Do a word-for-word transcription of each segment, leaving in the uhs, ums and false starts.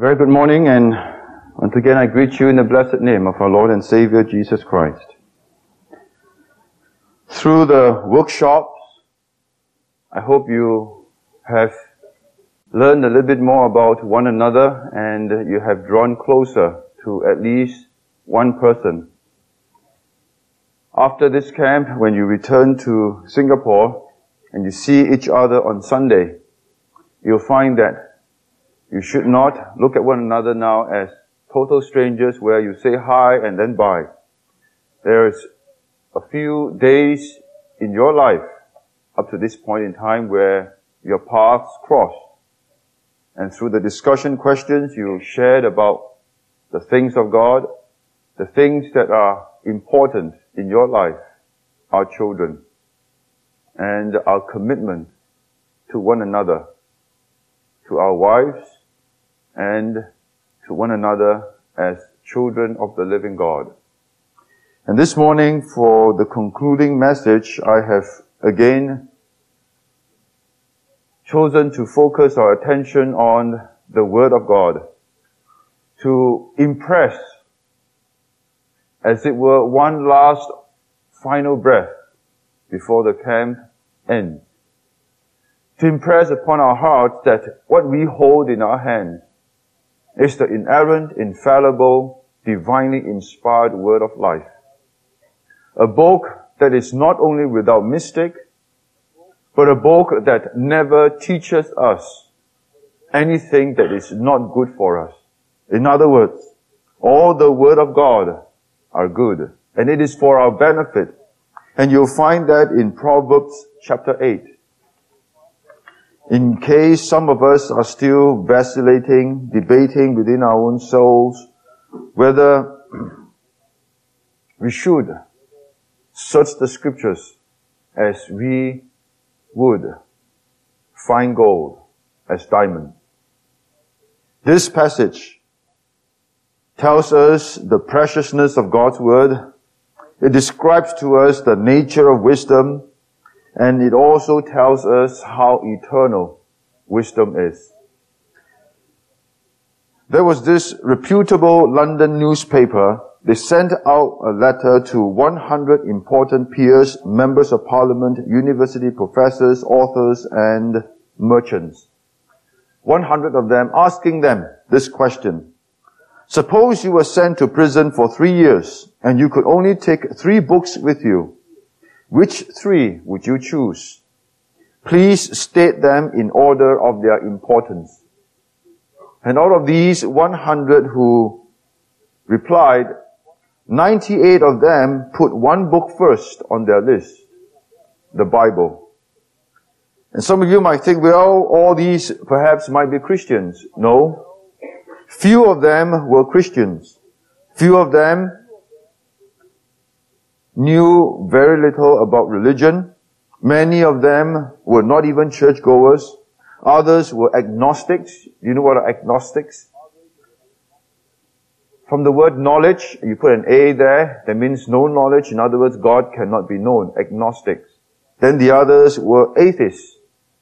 Very good morning, and once again I greet you in the blessed name of our Lord and Savior Jesus Christ. Through the workshops, I hope you have learned a little bit more about one another and you have drawn closer to at least one person. After this camp, when you return to Singapore and you see each other on Sunday, you'll find that you should not look at one another now as total strangers where you say hi and then bye. There's a few days in your life up to this point in time where your paths cross. And through the discussion questions you shared about the things of God, the things that are important in your life, our children, and our commitment to one another, to our wives, and to one another as children of the living God. And this morning, for the concluding message, I have again chosen to focus our attention on the Word of God, to impress, as it were, one last final breath before the camp ends. To impress upon our hearts that what we hold in our hands is the inerrant, infallible, divinely inspired Word of life. A book that is not only without mistake, but a book that never teaches us anything that is not good for us. In other words, all the Word of God are good, and it is for our benefit. And you'll find that in Proverbs chapter eight. In case some of us are still vacillating, debating within our own souls, whether we should search the Scriptures as we would find gold as diamond. This passage tells us the preciousness of God's Word. It describes to us the nature of wisdom, and it also tells us how eternal wisdom is. There was this reputable London newspaper. They sent out a letter to one hundred important peers, members of parliament, university professors, authors, and merchants. one hundred of them, asking them this question. Suppose you were sent to prison for three years and you could only take three books with you. Which three would you choose? Please state them in order of their importance. And out of these one hundred who replied, ninety-eight of them put one book first on their list, the Bible. And some of you might think, well, all these perhaps might be Christians. No. Few of them were Christians. Few of them knew very little about religion. Many of them were not even churchgoers. Others were agnostics. You know what are agnostics? From the word knowledge, you put an A there, that means no knowledge. In other words, God cannot be known. Agnostics. Then the others were atheists.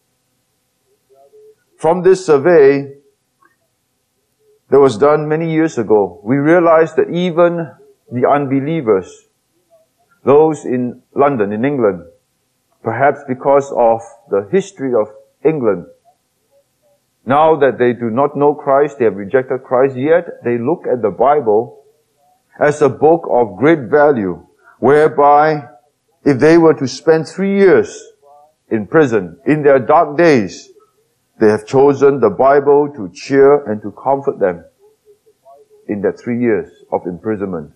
From this survey that was done many years ago, we realized that even the unbelievers, those in London, in England, perhaps because of the history of England, now that they do not know Christ, they have rejected Christ, yet they look at the Bible as a book of great value, whereby if they were to spend three years in prison, in their dark days, they have chosen the Bible to cheer and to comfort them in that three years of imprisonment.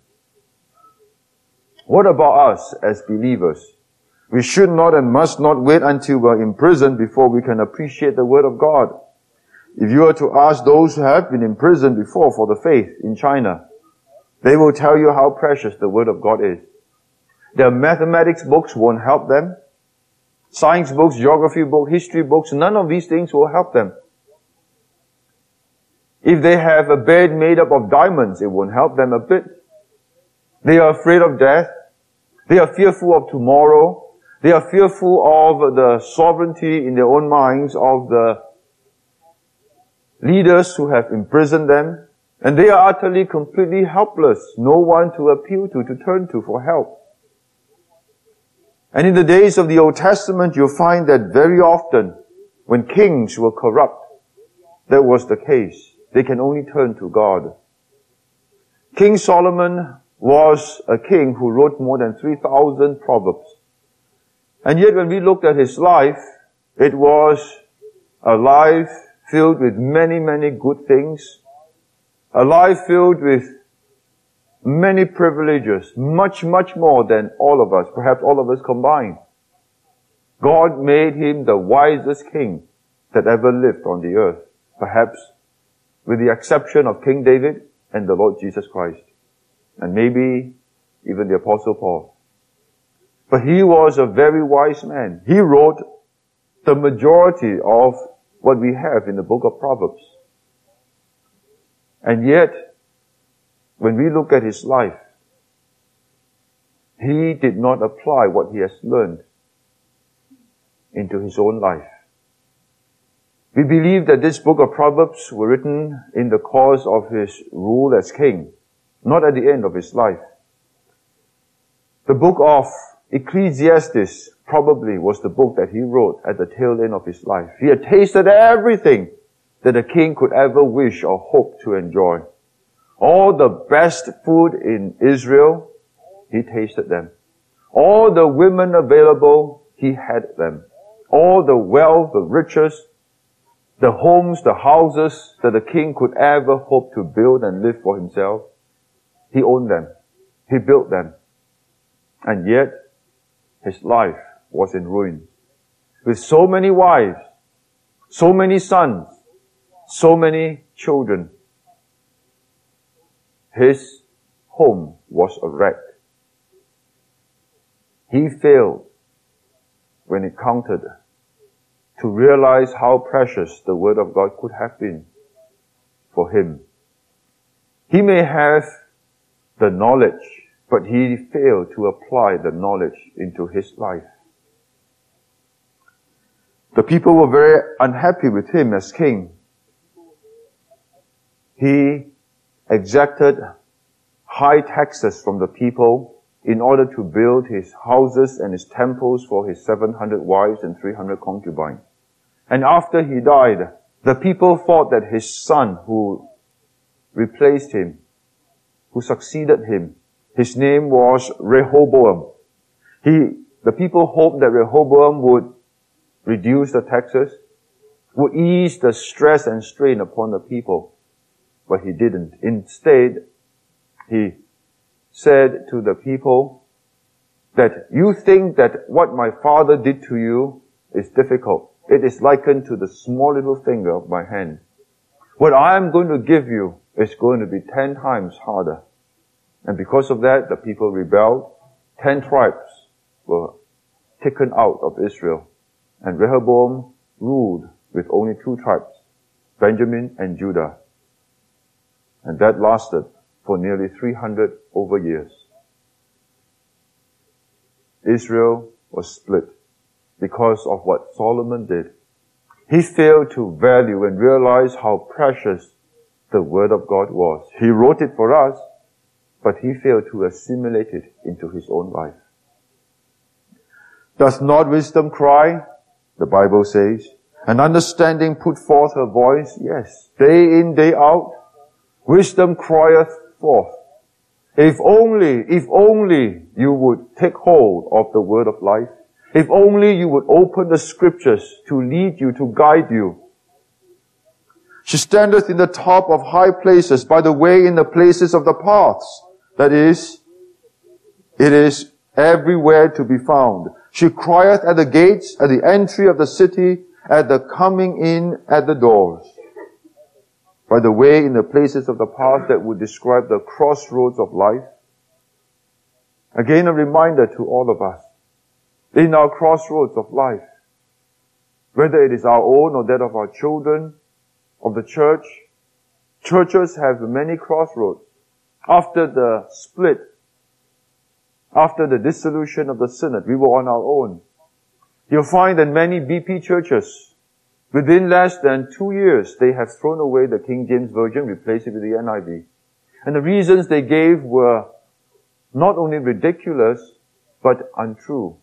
What about us as believers? We should not and must not wait until we're in prison before we can appreciate the Word of God. If you were to ask those who have been in prison before for the faith in China, they will tell you how precious the Word of God is. Their mathematics books won't help them. Science books, geography books, history books, none of these things will help them. If they have a bed made up of diamonds, it won't help them a bit. They are afraid of death. They are fearful of tomorrow. They are fearful of the sovereignty in their own minds of the leaders who have imprisoned them, and they are utterly, completely helpless. No one to appeal to, to turn to for help. And in the days of the Old Testament, you'll find that very often, when kings were corrupt, that was the case. They can only turn to God. King Solomon was a king who wrote more than three thousand proverbs. And yet when we looked at his life, it was a life filled with many, many good things. A life filled with many privileges, much, much more than all of us, perhaps all of us combined. God made him the wisest king that ever lived on the earth, perhaps with the exception of King David and the Lord Jesus Christ, and maybe even the Apostle Paul. But he was a very wise man. He wrote the majority of what we have in the book of Proverbs. And yet, when we look at his life, he did not apply what he has learned into his own life. We believe that this book of Proverbs were written in the course of his rule as king, not at the end of his life. The book of Ecclesiastes probably was the book that he wrote at the tail end of his life. He had tasted everything that a king could ever wish or hope to enjoy. All the best food in Israel, he tasted them. All the women available, he had them. All the wealth, the riches, the homes, the houses that a king could ever hope to build and live for himself, he owned them. He built them. And yet, his life was in ruins. With so many wives, so many sons, so many children, his home was a wreck. He failed when it counted to realize how precious the Word of God could have been for him. He may have the knowledge, but he failed to apply the knowledge into his life. The people were very unhappy with him as king. He exacted high taxes from the people in order to build his houses and his temples for his seven hundred wives and three hundred concubines. And after he died, the people thought that his son who replaced him, who succeeded him, his name was Rehoboam. He, the people hoped that Rehoboam would reduce the taxes, would ease the stress and strain upon the people. But he didn't. Instead, he said to the people that you think that what my father did to you is difficult. It is likened to the small little finger of my hand. What I am going to give you is going to be ten times harder. And because of that, the people rebelled. Ten tribes were taken out of Israel. And Rehoboam ruled with only two tribes, Benjamin and Judah. And that lasted for nearly three hundred over years. Israel was split because of what Solomon did. He failed to value and realize how precious the Word of God was. He wrote it for us, but he failed to assimilate it into his own life. Does not wisdom cry? The Bible says. And understanding put forth her voice? Yes. Day in, day out, wisdom crieth forth. If only, if only you would take hold of the word of life. If only you would open the scriptures to lead you, to guide you. She standeth in the top of high places, by the way in the places of the paths. That is, it is everywhere to be found. She crieth at the gates, at the entry of the city, at the coming in at the doors. By the way in the places of the path that would describe the crossroads of life. Again, a reminder to all of us. In our crossroads of life, whether it is our own or that of our children, of the church, churches have many crossroads. After the split, after the dissolution of the synod, we were on our own. You'll find that many B P churches, Within less than two years, they have thrown away the King James Version, replaced it with the N I V. And the reasons they gave were not only ridiculous, but untrue.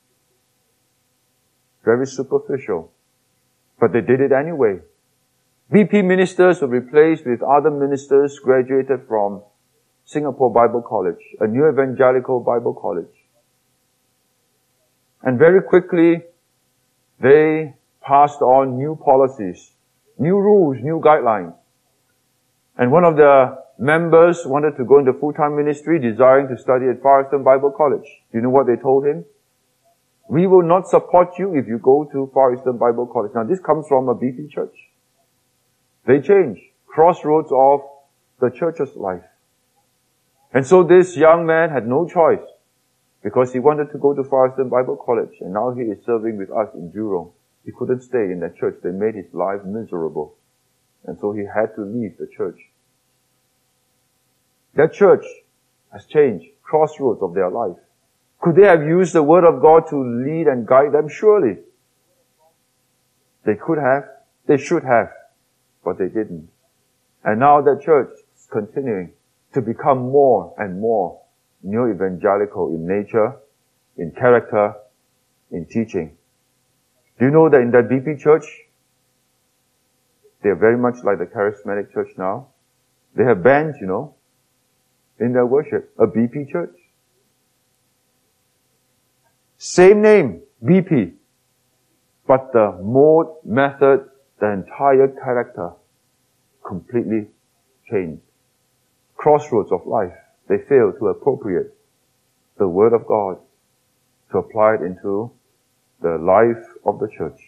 Very superficial. But they did it anyway. B P ministers were replaced with other ministers graduated from Singapore Bible College, a new evangelical Bible college. And very quickly, they passed on new policies, new rules, new guidelines. And one of the members wanted to go into full-time ministry, desiring to study at Far Eastern Bible College. Do you know what they told him? We will not support you if you go to Far Eastern Bible College. Now this comes from a B P church. They changed. Crossroads of the church's life. And so this young man had no choice because he wanted to go to Far Eastern Bible College and now he is serving with us in Jurong. He couldn't stay in that church. They made his life miserable. And so he had to leave the church. That church has changed. Crossroads of their life. Could they have used the Word of God to lead and guide them? Surely. They could have. They should have. But they didn't. And now that church is continuing to become more and more neo-evangelical in nature, in character, in teaching. Do you know that in that B P church, they are very much like the charismatic church now? They have bands, you know, in their worship. A B P church. Same name, B P. But the mode, method, the entire character completely changed. Crossroads of life. They fail to appropriate the Word of God to apply it into the life of the church.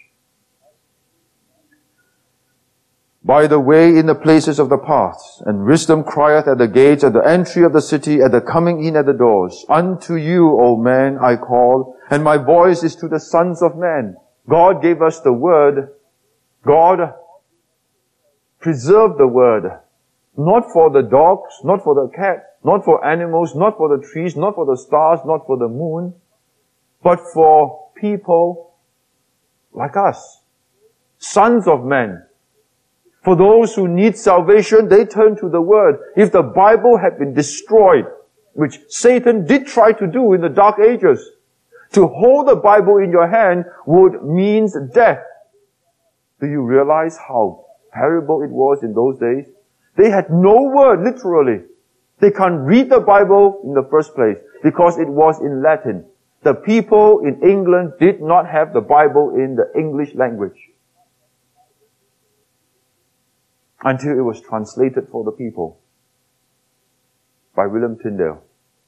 By the way, in the places of the paths, and wisdom crieth at the gates, at the entry of the city, at the coming in at the doors. Unto you, O man, I call, and my voice is to the sons of men. God gave us the Word. God preserved the Word. Not for the dogs, not for the cats, not for animals, not for the trees, not for the stars, not for the moon, but for people like us. Sons of men. For those who need salvation, they turn to the Word. If the Bible had been destroyed, which Satan did try to do in the Dark Ages, to hold the Bible in your hand would mean death. Do you realize how terrible it was in those days? They had no word, literally. They can't read the Bible in the first place because it was in Latin. The people in England did not have the Bible in the English language until it was translated for the people by William Tyndale.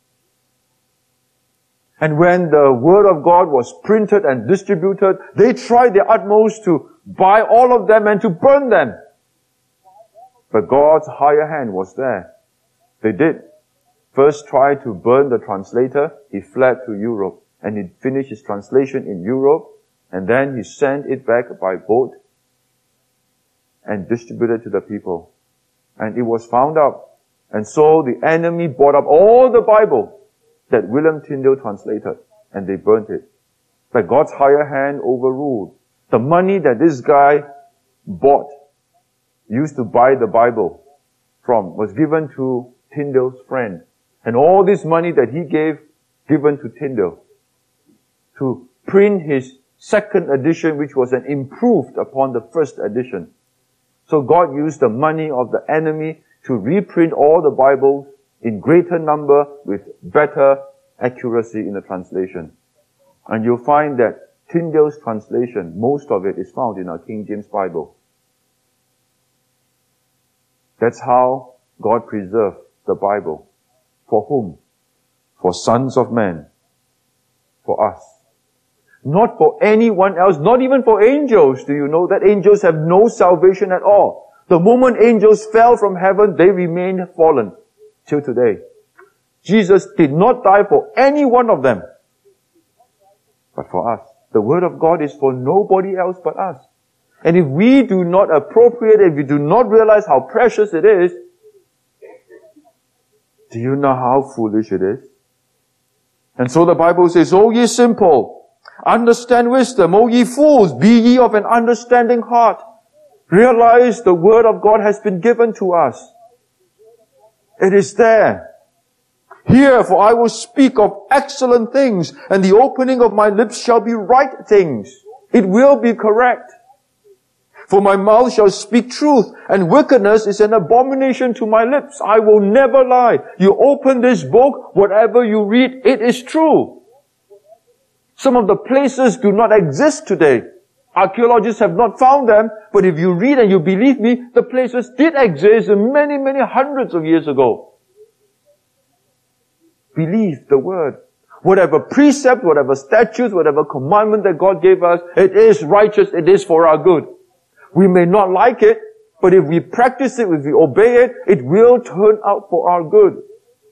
And when the Word of God was printed and distributed, they tried their utmost to buy all of them and to burn them. But God's higher hand was there. They did. First try to burn the translator. He fled to Europe and he finished his translation in Europe, and then he sent it back by boat and distributed to the people. And it was found out. And so the enemy bought up all the Bible that William Tyndale translated, and they burnt it. But God's higher hand overruled. The money that this guy bought, used to buy the Bible from, was given to Tyndale's friend. And all this money that he gave, given to Tyndale to print his second edition, which was an improved upon the first edition. So God used the money of the enemy to reprint all the Bibles in greater number with better accuracy in the translation. And you'll find that Tyndale's translation, most of it is found in our King James Bible. That's how God preserved the Bible. For whom? For sons of men. For us. Not for anyone else, not even for angels. Do you know that angels have no salvation at all? The moment angels fell from heaven, they remained fallen till today. Jesus did not die for any one of them, but for us. The Word of God is for nobody else but us. And if we do not appropriate it, if we do not realize how precious it is, do you know how foolish it is? And so the Bible says, O ye simple, Understand wisdom, O ye fools, be ye of an understanding heart. Realize the word of God has been given to us. It is there. Hear, for I will speak of excellent things, and the opening of my lips shall be right things. It will be correct. For my mouth shall speak truth, and wickedness is an abomination to my lips. I will never lie. You open this book, whatever you read, it is true. Some of the places do not exist today. Archaeologists have not found them, but if you read and you believe me, the places did exist many, many hundreds of years ago. Believe the word. Whatever precept, whatever statutes, whatever commandment that God gave us, it is righteous, it is for our good. We may not like it, but if we practice it, if we obey it, it will turn out for our good.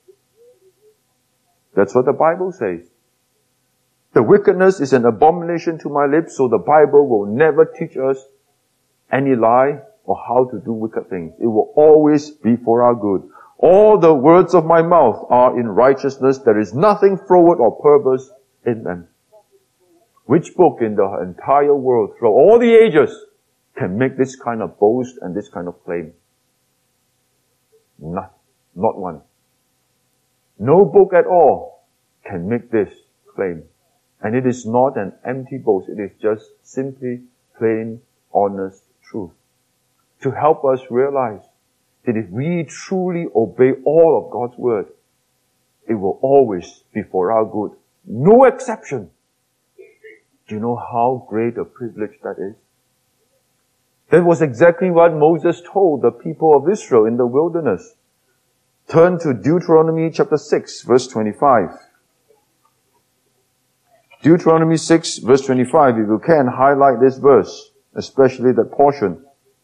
That's what the Bible says. The wickedness is an abomination to my lips, so the Bible will never teach us any lie or how to do wicked things. It will always be for our good. All the words of my mouth are in righteousness. There is nothing froward or perverse in them. Which book in the entire world, through all the ages, can make this kind of boast and this kind of claim? Not, not one. No book at all can make this claim. And it is not an empty boast. It is just simply plain, honest truth. To help us realize that if we truly obey all of God's word, it will always be for our good. No exception. Do you know how great a privilege that is? That was exactly what Moses told the people of Israel in the wilderness. Turn to Deuteronomy chapter six, verse twenty-five. Deuteronomy six, verse twenty-five. If you can, highlight this verse, especially that portion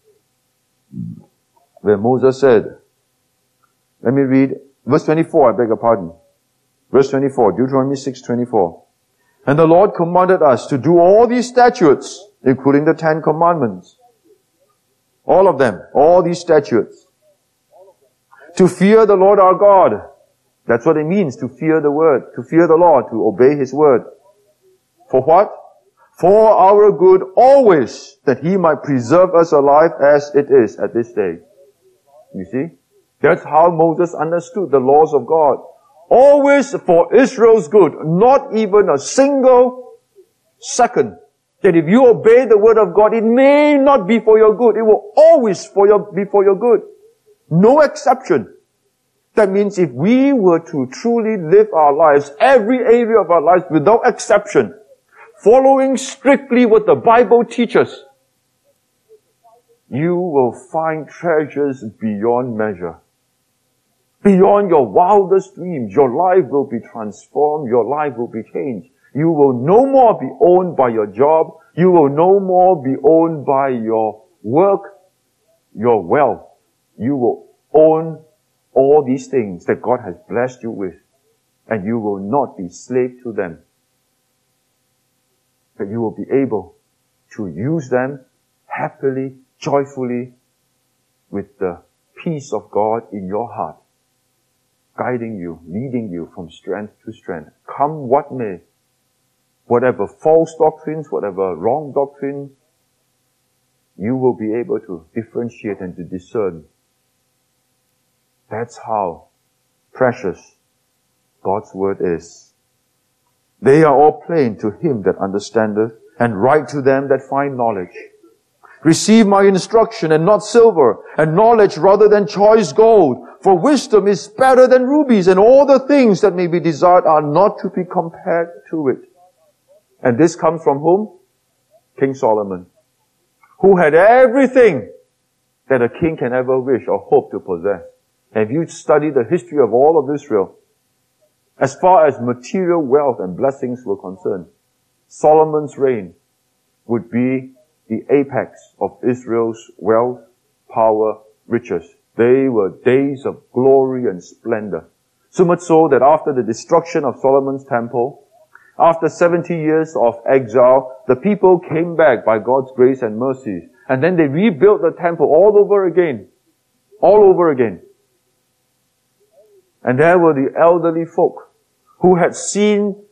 where Moses said, let me read, verse twenty-four, I beg your pardon. Verse twenty-four, Deuteronomy six, twenty-four. And the Lord commanded us to do all these statutes, including the Ten Commandments. All of them, all these statutes. To fear the Lord our God. That's what it means, to fear the word, to fear the Lord, to obey His word. For what? For our good always, that He might preserve us alive as it is at this day. You see? That's how Moses understood the laws of God. Always for Israel's good, not even a single second. That if you obey the word of God, it may not be for your good. It will always for your, be for your good. No exception. That means if we were to truly live our lives, every area of our lives without exception, following strictly what the Bible teaches, you will find treasures beyond measure. Beyond your wildest dreams, your life will be transformed, your life will be changed. You will no more be owned by your job. You will no more be owned by your work, your wealth. You will own all these things that God has blessed you with, and you will not be slave to them. But you will be able to use them happily, joyfully, with the peace of God in your heart, guiding you, leading you from strength to strength. Come what may, whatever false doctrines, whatever wrong doctrines, you will be able to differentiate and to discern. That's how precious God's word is. They are all plain to him that understandeth, and right to them that find knowledge. Receive my instruction, and not silver, and knowledge rather than choice gold. For wisdom is better than rubies, and all the things that may be desired are not to be compared to it. And this comes from whom? King Solomon, who had everything that a king can ever wish or hope to possess. And if you study the history of all of Israel, as far as material wealth and blessings were concerned, Solomon's reign would be the apex of Israel's wealth, power, riches. They were days of glory and splendor. So much so that after the destruction of Solomon's temple, after seventy years of exile, the people came back by God's grace and mercy. And then they rebuilt the temple all over again. All over again. And there were the elderly folk who had seen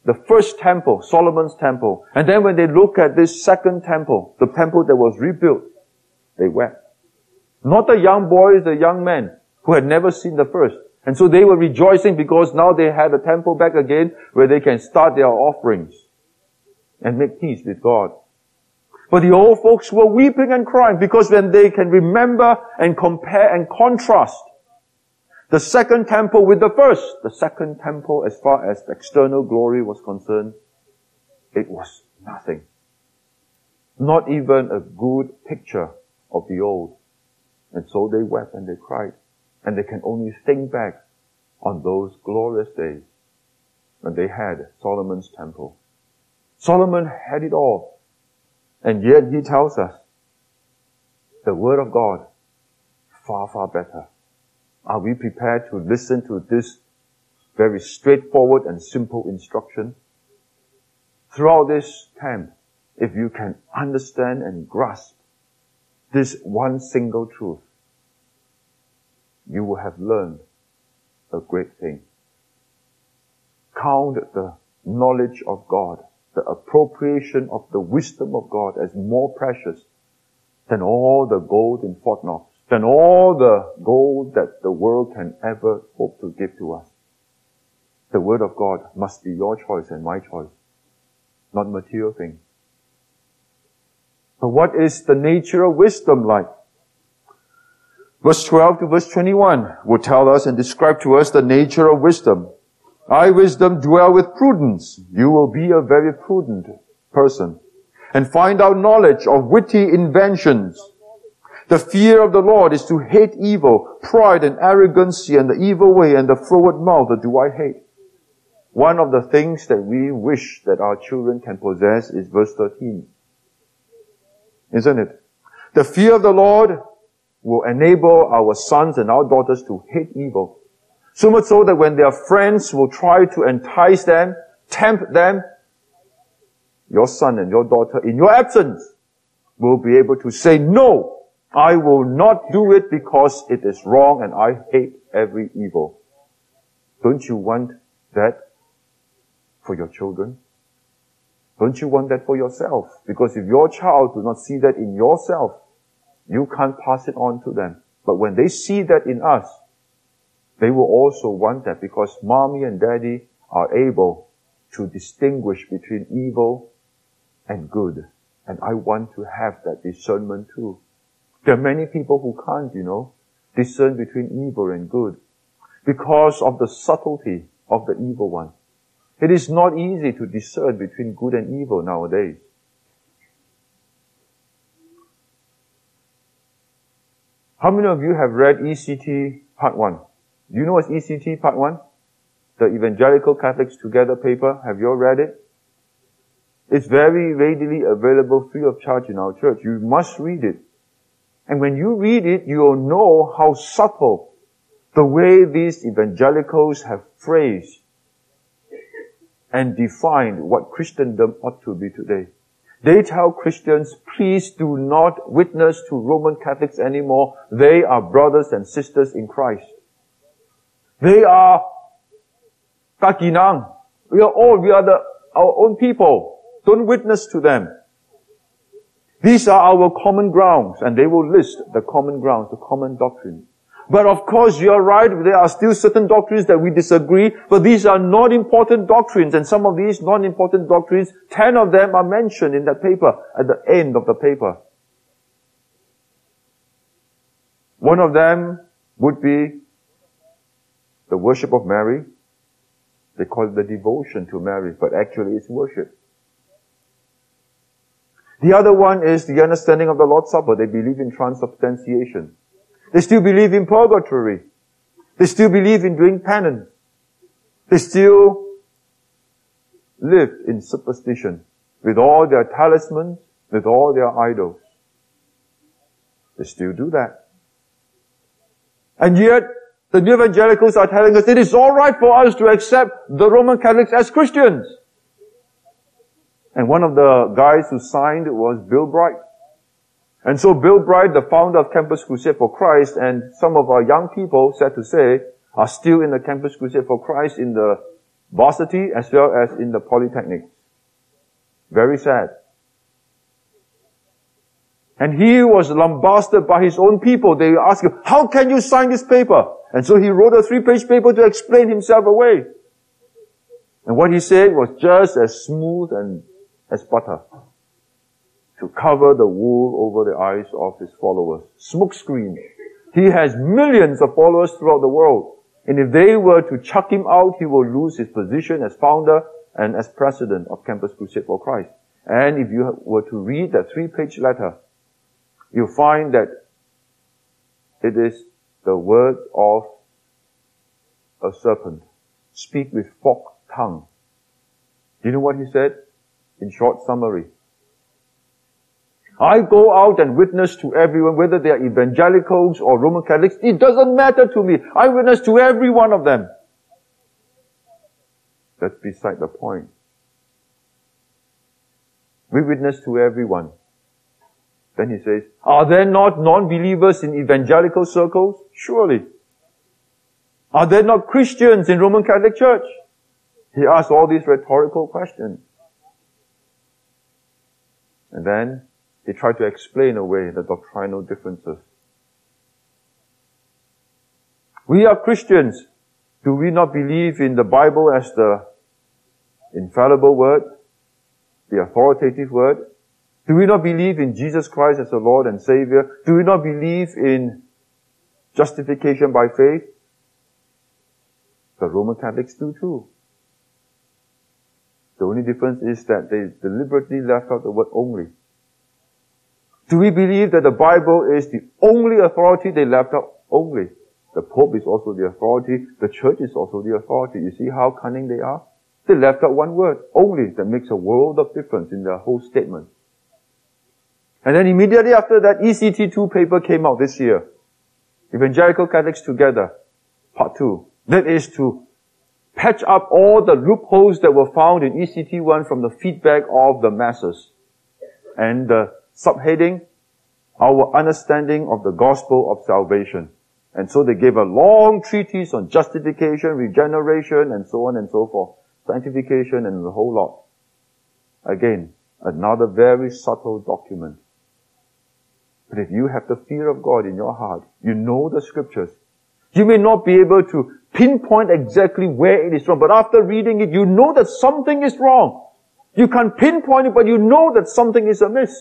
the first temple, Solomon's temple. And then when they look at this second temple, the temple that was rebuilt, they wept. Not the young boys, the young men who had never seen the first. And so they were rejoicing because now they had the temple back again where they can start their offerings and make peace with God. But the old folks were weeping and crying because when they can remember and compare and contrast the second temple with the first, the second temple, as far as the external glory was concerned, it was nothing. Not even a good picture of the old. And so they wept and they cried. And they can only think back on those glorious days when they had Solomon's temple. Solomon had it all. And yet he tells us, the Word of God, far, far better. Are we prepared to listen to this very straightforward and simple instruction? Throughout this camp, if you can understand and grasp this one single truth, you will have learned a great thing. Count the knowledge of God, the appropriation of the wisdom of God as more precious than all the gold in Fort Knox, than all the gold that the world can ever hope to give to us. The Word of God must be your choice and my choice, not material things. But what is the nature of wisdom like? Verse twelve to verse twenty-one will tell us and describe to us the nature of wisdom. I, wisdom, dwell with prudence. You will be a very prudent person. And find out knowledge of witty inventions. The fear of the Lord is to hate evil, pride and arrogancy and the evil way and the froward mouth do I hate. One of the things that we wish that our children can possess is verse thirteen. Isn't it? The fear of the Lord will enable our sons and our daughters to hate evil. So much so that when their friends will try to entice them, tempt them, your son and your daughter, in your absence, will be able to say, no, I will not do it because it is wrong and I hate every evil. Don't you want that for your children? Don't you want that for yourself? Because if your child does not see that in yourself, you can't pass it on to them. But when they see that in us, they will also want that because mommy and daddy are able to distinguish between evil and good. And I want to have that discernment too. There are many people who can't, you know, discern between evil and good because of the subtlety of the evil one. It is not easy to discern between good and evil nowadays. How many of you have read E C T Part one? Do you know what's E C T Part one? The Evangelical Catholics Together paper. Have you all read it? It's very readily available free of charge in our church. You must read it. And when you read it, you'll know how subtle the way these evangelicals have phrased and defined what Christendom ought to be today. They tell Christians, please do not witness to Roman Catholics anymore. They are brothers and sisters in Christ. They are Kakinang. We are all, we are the, our own people. Don't witness to them. These are our common grounds, and they will list the common grounds, the common doctrines. But of course, you are right, there are still certain doctrines that we disagree, but these are not important doctrines, and some of these non-important doctrines, ten of them are mentioned in that paper, at the end of the paper. One of them would be the worship of Mary. They call it the devotion to Mary, but actually it's worship. The other one is the understanding of the Lord's Supper. They believe in transubstantiation. They still believe in purgatory. They still believe in doing penance. They still live in superstition with all their talismans, with all their idols. They still do that. And yet, the new evangelicals are telling us it is all right for us to accept the Roman Catholics as Christians. And one of the guys who signed was Bill Bright. And so Bill Bright, the founder of Campus Crusade for Christ, and some of our young people, sad to say, are still in the Campus Crusade for Christ in the varsity as well as in the polytechnic. Very sad. And he was lambasted by his own people. They asked him, how can you sign this paper? And so he wrote a three-page paper to explain himself away. And what he said was just as smooth and as butter, to cover the wool over the eyes of his followers. Smokescreen. He has millions of followers throughout the world. And if they were to chuck him out, he will lose his position as founder and as president of Campus Crusade for Christ. And if you were to read that three-page letter, you'll find that it is the word of a serpent. Speak with forked tongue. Do you know what he said? In short summary, I go out and witness to everyone, whether they are evangelicals or Roman Catholics. It doesn't matter to me. I witness to every one of them. That's beside the point. We witness to everyone. Then he says, are there not non-believers in evangelical circles? Surely. Are there not Christians in Roman Catholic Church? He asks all these rhetorical questions. And then he tried to explain away the doctrinal differences. We are Christians. Do we not believe in the Bible as the infallible word, the authoritative word? Do we not believe in Jesus Christ as the Lord and Savior? Do we not believe in justification by faith? The Roman Catholics do too. The only difference is that they deliberately left out the word only. Do we believe that the Bible is the only authority? They left out only. The Pope is also the authority. The Church is also the authority. You see how cunning they are? They left out one word, only, that makes a world of difference in their whole statement. And then immediately after that, E C T two paper came out this year. Evangelical Catholics Together, part two. That is to patch up all the loopholes that were found in E C T one from the feedback of the masses. And the subheading, our understanding of the gospel of salvation. And so they gave a long treatise on justification, regeneration, and so on and so forth. Sanctification and the whole lot. Again, another very subtle document. But if you have the fear of God in your heart, you know the scriptures. You may not be able to pinpoint exactly where it is wrong, but after reading it, you know that something is wrong. You can't pinpoint it, but you know that something is amiss.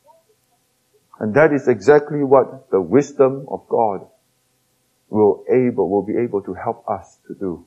And that is exactly what the wisdom of God will able, will be able to help us to do.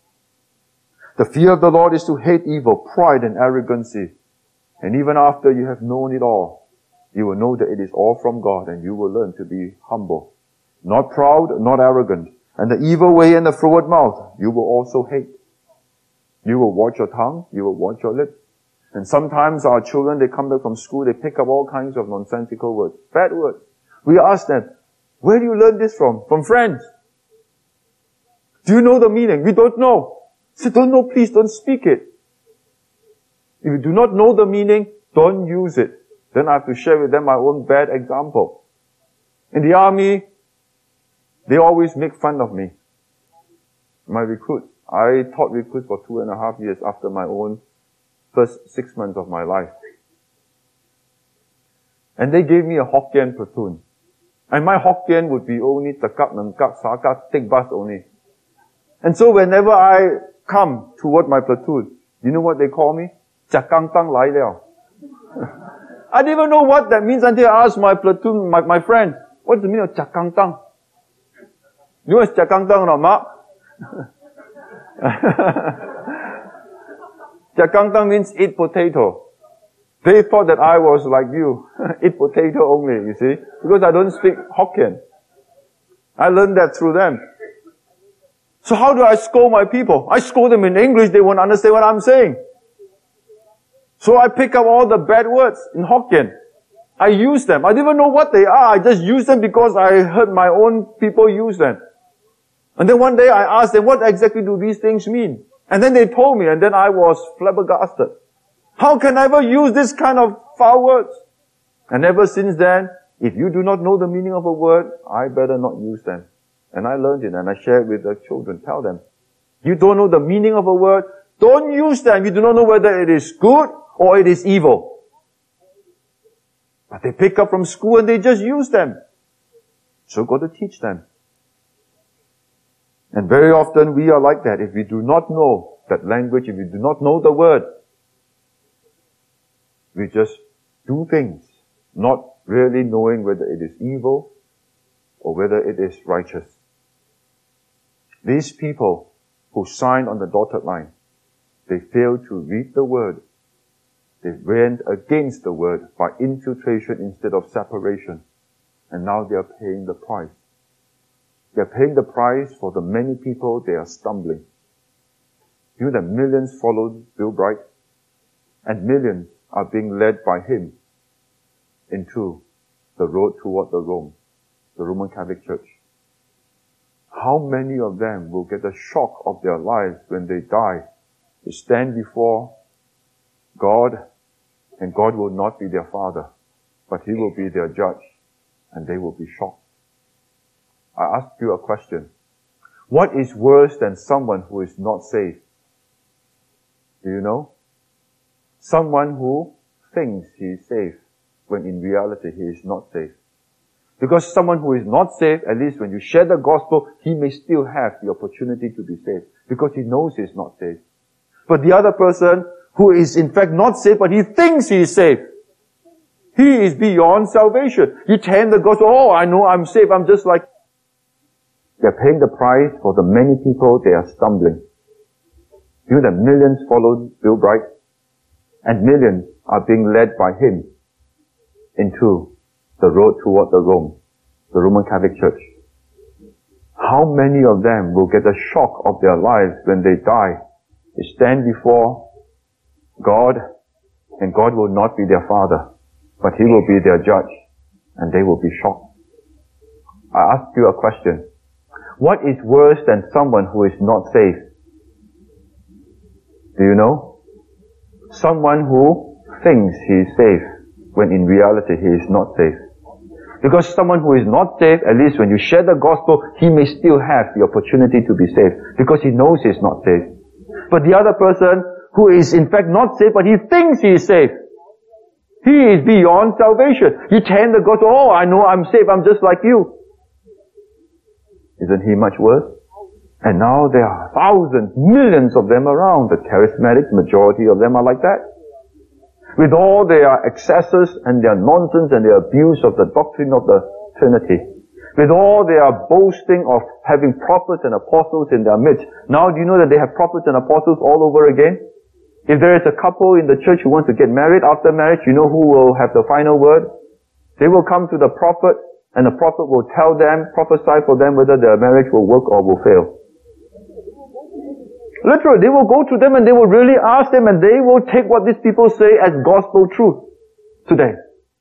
The fear of the Lord is to hate evil, pride and arrogancy. And even after you have known it all, you will know that it is all from God, and you will learn to be humble. Not proud, not arrogant. And the evil way and the froward mouth, you will also hate. You will watch your tongue, you will watch your lips. And sometimes our children, they come back from school, they pick up all kinds of nonsensical words, bad words. We ask them, where do you learn this from? From friends. Do you know the meaning? We don't know. Say, don't know, please don't speak it. If you do not know the meaning, don't use it. Then I have to share with them my own bad example. In the army, they always make fun of me. My recruits. I taught recruits for two and a half years after my own first six months of my life. And they gave me a Hokkien platoon. And my Hokkien would be only takap, nangkap, sakap, take bus only. And so whenever I come toward my platoon, you know what they call me? Jakang tang lai liao. I didn't even know what that means until I asked my platoon, my, my friend, what's the meaning of jakang tang? You know what's jakang tang or not, Mark? Jakang tang means eat potato. They thought that I was like you, eat potato only, you see, because I don't speak Hokkien. I learned that through them. So how do I scold my people? I scold them in English, they won't understand what I'm saying. So I pick up all the bad words in Hokkien. I use them. I didn't even know what they are. I just use them because I heard my own people use them. And then one day I asked them, what exactly do these things mean? And then they told me, and then I was flabbergasted. How can I ever use this kind of foul words? And ever since then, if you do not know the meaning of a word, I better not use them. And I learned it, and I share it with the children. Tell them, you don't know the meaning of a word, Don't use them. You do not know whether it is good or it is evil. But they pick up from school and they just use them. So got to teach them. And very often we are like that. If we do not know that language, if we do not know the word, we just do things, not really knowing whether it is evil or whether it is righteous. These people who signed on the dotted line, they failed to read the word. They went against the word by infiltration instead of separation. And now they are paying the price. They are paying the price for the many people they are stumbling. You know that millions followed Bill Bright, and millions are being led by him into the road toward the Rome, the Roman Catholic Church. How many of them will get the shock of their lives when they die? They stand before God, and God will not be their father, but He will be their judge, and they will be shocked. I ask you a question. What is worse than someone who is not saved? Do you know? Someone who thinks he is saved, when in reality he is not saved. Because someone who is not saved, at least when you share the gospel, he may still have the opportunity to be saved, because he knows he is not saved. But the other person who is in fact not saved, but he thinks he is saved, he is beyond salvation. You tell the gospel, oh, I know I'm saved, I'm just like... They're paying the price for the many people they are stumbling. You know that millions followed Bill Bright, and millions are being led by him into the road toward the Rome, the Roman Catholic Church. How many of them will get the shock of their lives when they die? They stand before God, and God will not be their father, but He will be their judge, and they will be shocked. I ask you a question. What is worse than someone who is not saved? Do you know? Someone who thinks he is saved, when in reality he is not saved. Because someone who is not saved, at least when you share the gospel, he may still have the opportunity to be saved, because he knows he is not saved. But the other person who is in fact not saved, but he thinks he is saved, he is beyond salvation. You tell the gospel, oh, I know I'm saved, I'm just like you. Isn't he much worse? And now there are thousands, millions of them around. The charismatic majority of them are like that. With all their excesses and their nonsense and their abuse of the doctrine of the Trinity. With all their boasting of having prophets and apostles in their midst. Now do you know that they have prophets and apostles all over again? If there is a couple in the church who wants to get married, after marriage, you know who will have the final word? They will come to the prophet, and the prophet will tell them, prophesy for them whether their marriage will work or will fail. Literally, they will go to them and they will really ask them, and they will take what these people say as gospel truth today.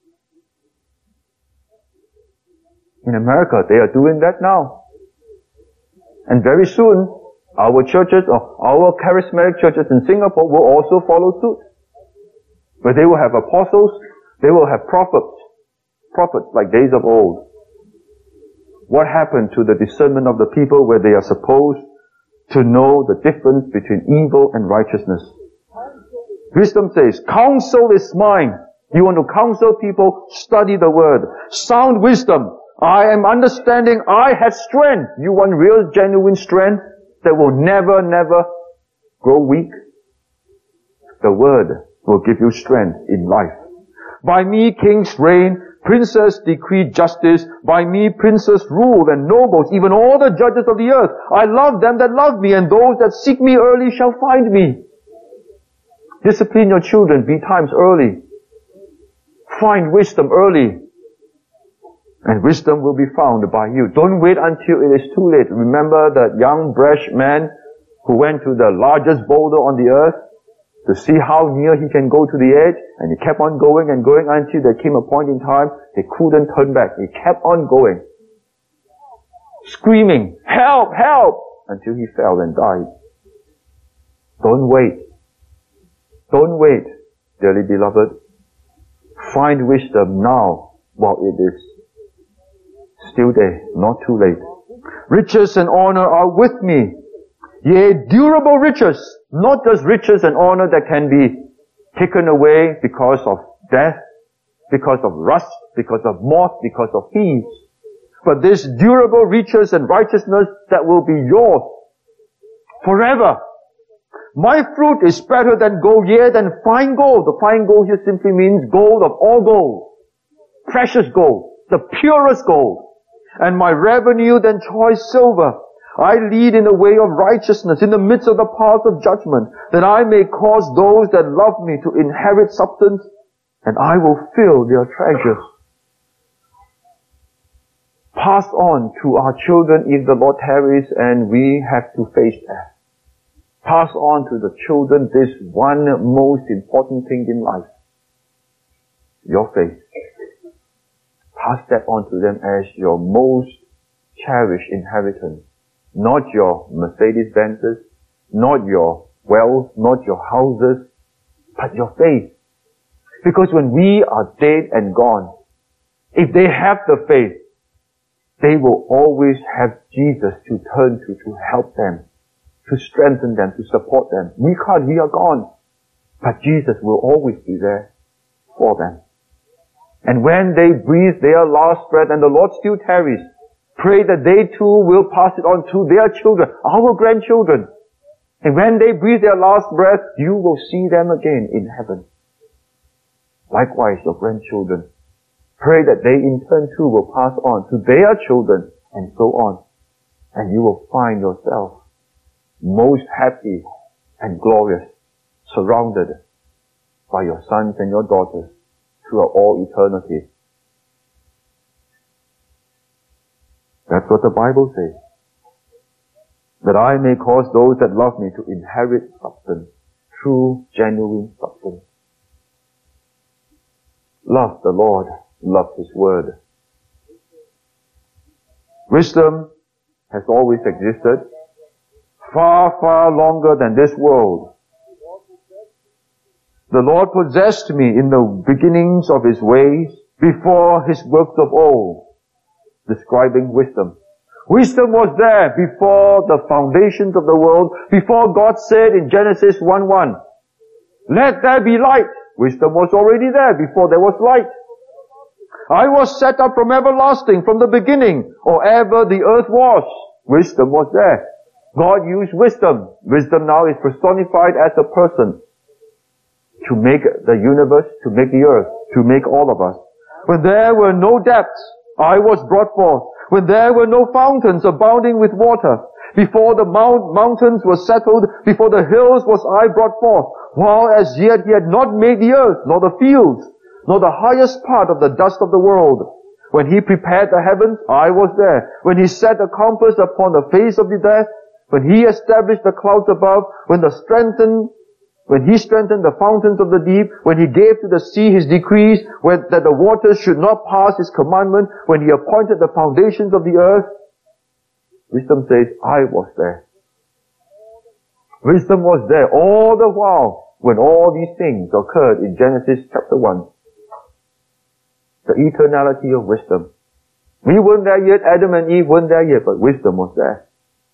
In America, they are doing that now. And very soon, our churches, or our charismatic churches in Singapore will also follow suit. Where they will have apostles, they will have prophets. Prophets like days of old. What happened to the discernment of the people where they are supposed to know the difference between evil and righteousness? Wisdom says, counsel is mine. You want to counsel people, study the word. Sound wisdom. I am understanding, I have strength. You want real, genuine strength that will never, never grow weak? The word will give you strength in life. By me kings reign, princes decree justice. By me princes rule, and nobles, even all the judges of the earth. I love them that love me, and those that seek me early shall find me. Discipline your children betimes early. Find wisdom early, and wisdom will be found by you. Don't wait until it is too late. Remember that young brash man who went to the largest boulder on the earth to see how near he can go to the edge, and he kept on going and going until there came a point in time he couldn't turn back. He kept on going, screaming, help, help, until he fell and died. Don't wait. Don't wait, dearly beloved. Find wisdom now while it is still day, not too late. Riches and honor are with me. Yea, durable riches, Not just riches and honor that can be taken away because of death, because of rust, because of moth, because of thieves, but this durable riches and righteousness that will be yours forever. My fruit is better than gold, yea, than fine gold. The fine gold here simply means gold of all gold. Precious gold. The purest gold. And my revenue than choice silver. I lead in the way of righteousness in the midst of the paths of judgment, that I may cause those that love me to inherit substance, and I will fill their treasures. Pass on to our children if the Lord tarries and we have to face death. Pass on to the children this one most important thing in life. Your faith. Pass that on to them as your most cherished inheritance. Not your Mercedes-Benzes, not your wealth, not your houses, but your faith. Because when we are dead and gone, if they have the faith, they will always have Jesus to turn to, to help them, to strengthen them, to support them. We can't, we are gone. But Jesus will always be there for them. And when they breathe their last breath and the Lord still tarries, pray that they too will pass it on to their children, our grandchildren. And when they breathe their last breath, you will see them again in heaven. Likewise, your grandchildren. Pray that they in turn too will pass on to their children and so on. And you will find yourself most happy and glorious, surrounded by your sons and your daughters throughout all eternity. That's what the Bible says. That I may cause those that love me to inherit substance, true, genuine substance. Love the Lord, love His Word. Wisdom has always existed, far, far longer than this world. The Lord possessed me in the beginnings of His ways, before His works of old, describing wisdom. Wisdom was there before the foundations of the world, before God said in Genesis one one, let there be light. Wisdom was already there before there was light. I was set up from everlasting, from the beginning, or ever the earth was. Wisdom was there. God used wisdom. Wisdom now is personified as a person to make the universe, to make the earth, to make all of us. When there were no depths, I was brought forth. When there were no fountains abounding with water, before the mount, mountains were settled, before the hills was I brought forth, while as yet He had not made the earth, nor the fields, nor the highest part of the dust of the world. When He prepared the heavens, I was there. When He set a compass upon the face of the earth, when He established the clouds above, when the strengthened When He strengthened the fountains of the deep, when He gave to the sea His decrees, when, that the waters should not pass His commandment, when He appointed the foundations of the earth, wisdom says, I was there. Wisdom was there all the while when all these things occurred in Genesis chapter one. The eternality of wisdom. We weren't there yet, Adam and Eve weren't there yet, but wisdom was there.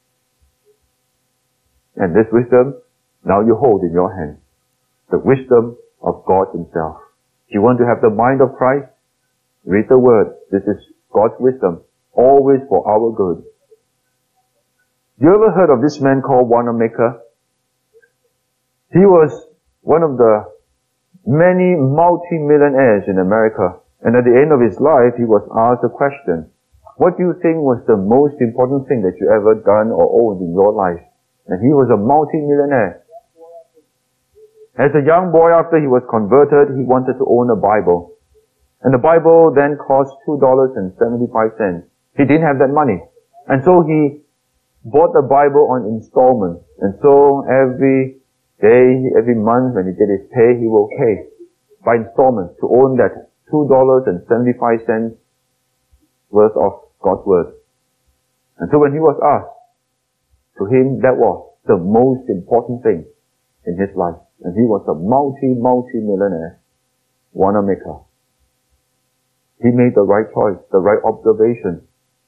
And this wisdom, now you hold in your hand. The wisdom of God Himself. If you want to have the mind of Christ, read the Word. This is God's wisdom, always for our good. You ever heard of this man called Wanamaker? He was one of the many multi-millionaires in America. And at the end of his life, he was asked a question. What do you think was the most important thing that you ever done or owned in your life? And he was a multi-millionaire. As a young boy, after he was converted, he wanted to own a Bible. And the Bible then cost two dollars and seventy-five cents. He didn't have that money. And so he bought the Bible on installments. And so every day, every month, when he get his pay, he will pay by installments to own that two dollars and seventy-five cents worth of God's Word. And so when he was asked, to him that was the most important thing in his life. And he was a multi, multi-millionaire, Wanamaker. He made the right choice, the right observation.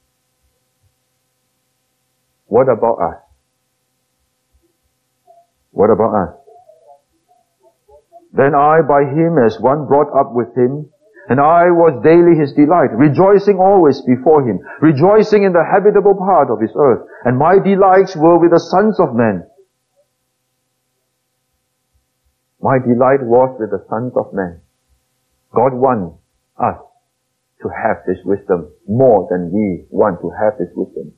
What about us? What about us? Then I, by him, as one brought up with him, and I was daily his delight, rejoicing always before him, rejoicing in the habitable part of his earth, and my delights were with the sons of men. My delight was with the sons of men. God wants us to have this wisdom more than we want to have this wisdom.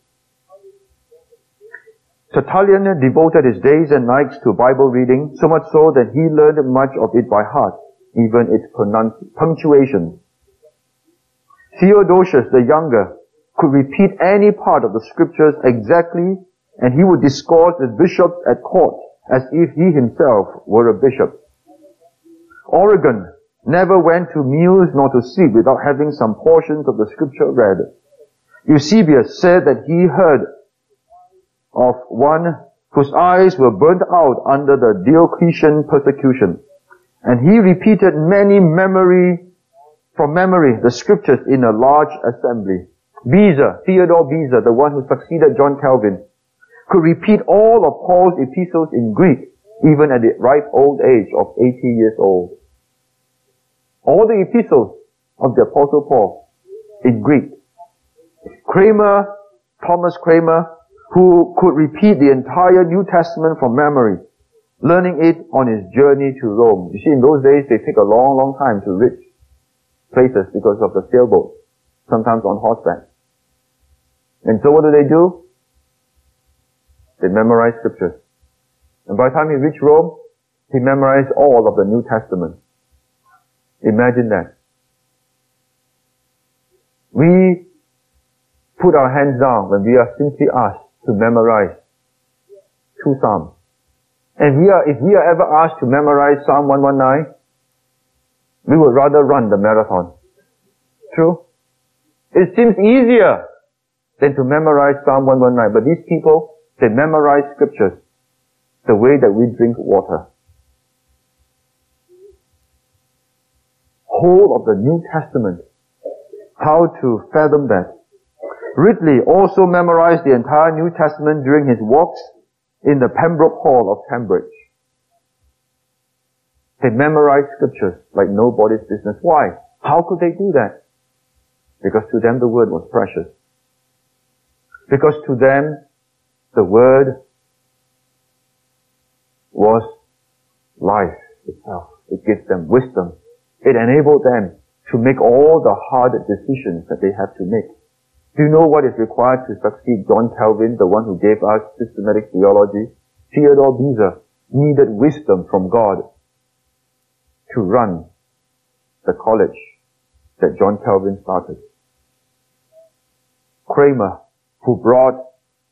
Tertullian devoted his days and nights to Bible reading, so much so that he learned much of it by heart, even its pronunci- punctuation. Theodosius the Younger could repeat any part of the scriptures exactly, and he would discourse with bishops at court as if he himself were a bishop. Origen never went to meals nor to sleep without having some portions of the scripture read. Eusebius said that he heard of one whose eyes were burnt out under the Diocletian persecution, and he repeated many memory, from memory, the scriptures in a large assembly. Beza, Theodore Beza, the one who succeeded John Calvin, could repeat all of Paul's epistles in Greek, even at the ripe old age of eighty years old. All the epistles of the Apostle Paul in Greek. Kramer, Thomas Kramer, who could repeat the entire New Testament from memory, learning it on his journey to Rome. You see, in those days, they take a long, long time to reach places because of the sailboat, sometimes on horseback. And so what do they do? They memorize scriptures. And by the time he reached Rome, he memorized all of the New Testament. Imagine that. We put our hands down when we are simply asked to memorize two Psalms. And we are, if we are ever asked to memorize Psalm one nineteen, we would rather run the marathon. True? It seems easier than to memorize Psalm one nineteen. But these people, they memorize scriptures the way that we drink water. Whole of the New Testament. How to fathom that? Ridley also memorized the entire New Testament during his walks in the Pembroke Hall of Cambridge. They memorized scriptures like nobody's business. Why? How could they do that? Because to them the word was precious. Because to them the word was life itself. It gives them wisdom. It enabled them to make all the hard decisions that they have to make. Do you know what is required to succeed John Calvin, the one who gave us systematic theology? Theodore Beza needed wisdom from God to run the college that John Calvin started. Kramer, who brought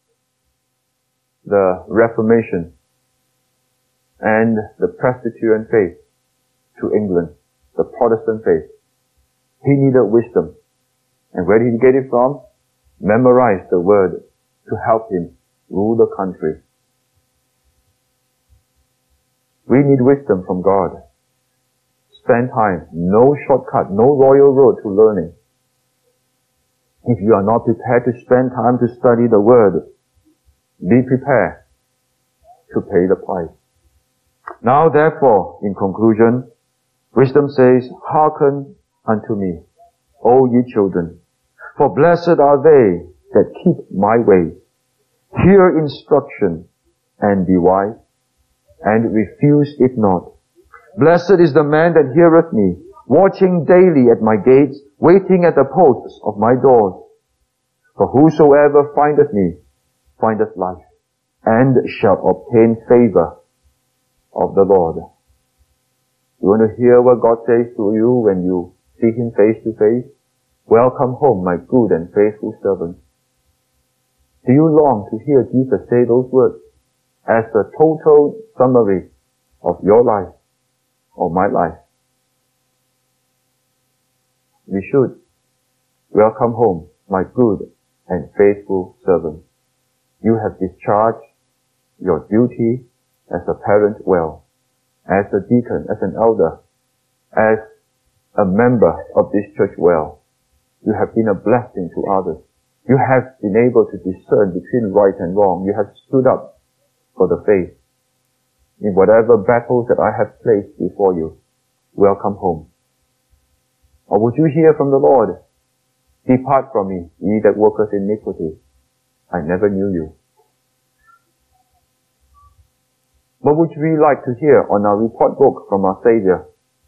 the Reformation and the Presbyterian faith to England, the Protestant faith, he needed wisdom. And where did he get it from? Memorize the word to help him rule the country. We need wisdom from God. Spend time. No shortcut, no royal road to learning. If you are not prepared to spend time to study the word, be prepared to pay the price. Now therefore, in conclusion, wisdom says, hearken unto me, O ye children, for blessed are they that keep my ways. Hear instruction and be wise, and refuse it not. Blessed is the man that heareth me, watching daily at my gates, waiting at the posts of my doors. For whosoever findeth me, findeth life, and shall obtain favor of the Lord. You want to hear what God says to you when you see Him face to face? Welcome home, my good and faithful servant. Do you long to hear Jesus say those words as the total summary of your life or my life? We should. Welcome home, my good and faithful servant. You have discharged your duty as a parent well, as a deacon, as an elder, as a member of this church well. You have been a blessing to others. You have been able to discern between right and wrong. You have stood up for the faith. in whatever battles that I have placed before you. Welcome home. Or would you hear from the Lord, depart from me, ye that worketh iniquity. I never knew you. What would we like to hear on our report book from our Savior?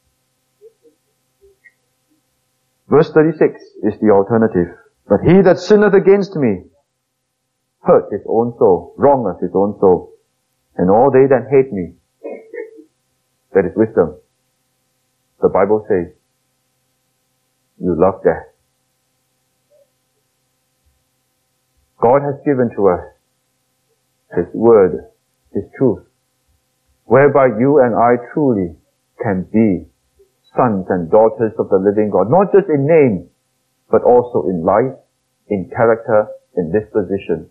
Verse thirty-six is the alternative. But he that sinneth against me hurt his own soul, wrongeth his own soul, and all they that hate me. That is wisdom. The Bible says, you love death. God has given to us His Word, His truth, whereby you and I truly can be sons and daughters of the living God, not just in name, but also in life, in character, in disposition.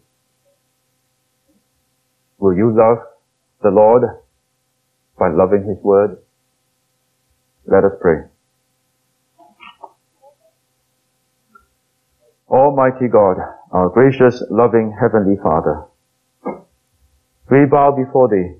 Will you love the Lord by loving His Word? Let us pray. Almighty God, our gracious, loving, Heavenly Father, we bow before Thee,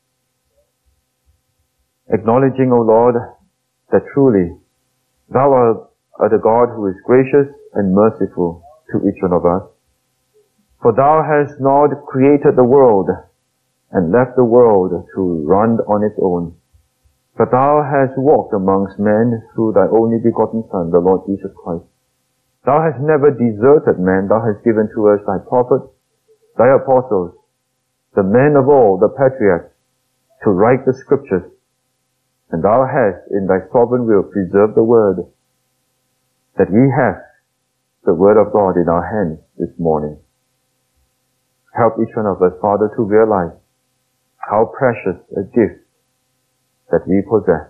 acknowledging, O Lord, that truly Thou art, art a God who is gracious and merciful to each one of us. For Thou hast not created the world and left the world to run on its own, but Thou hast walked amongst men through Thy only begotten Son, the Lord Jesus Christ. Thou hast never deserted man. Thou hast given to us Thy prophets, Thy apostles, the men of all, the patriarchs, to write the scriptures. And Thou hast, in Thy sovereign will, preserved the Word, that we have the Word of God in our hands this morning. Help each one of us, Father, to realize how precious a gift that we possess.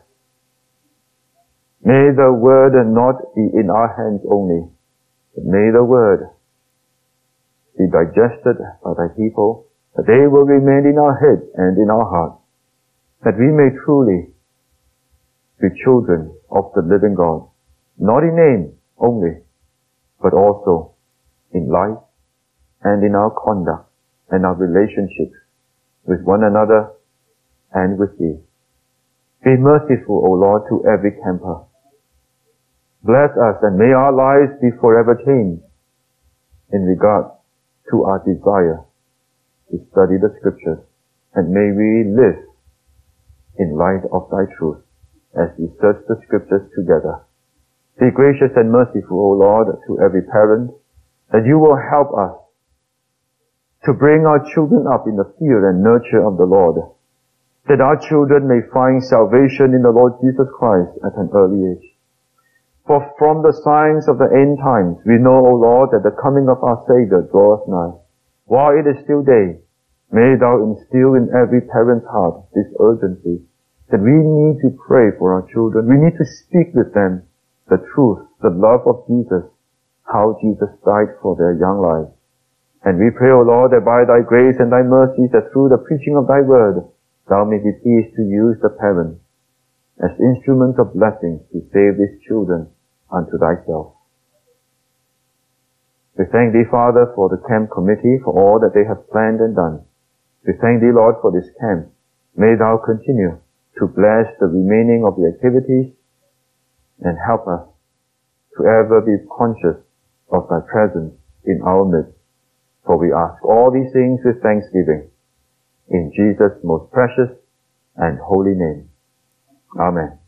May the Word not be in our hands only, but may the Word be digested by Thy people, that they will remain in our heads and in our hearts, that we may truly be children of the living God, not in name only, but also in life and in our conduct and our relationships with one another and with Thee. Be merciful, O Lord, to every camper. Bless us, and may our lives be forever changed in regard to our desire to study the Scriptures, and may we live in light of Thy truth as we search the Scriptures together. Be gracious and merciful, O Lord, to every parent, that You will help us to bring our children up in the fear and nurture of the Lord, that our children may find salvation in the Lord Jesus Christ at an early age. For from the signs of the end times, we know, O Lord, that the coming of our Savior draweth nigh. While it is still day, may Thou instill in every parent's heart this urgency, that we need to pray for our children. We need to speak with them the truth, the love of Jesus, how Jesus died for their young lives. And we pray, O Lord, that by Thy grace and Thy mercy, that through the preaching of Thy word, Thou may be pleased to use the parents as instruments of blessings to save these children unto Thyself. We thank Thee, Father, for the camp committee, for all that they have planned and done. We thank Thee, Lord, for this camp. May Thou continue to bless the remaining of the activities and help us to ever be conscious of Thy presence in our midst. For we ask all these things with thanksgiving in Jesus' most precious and holy name. Amen.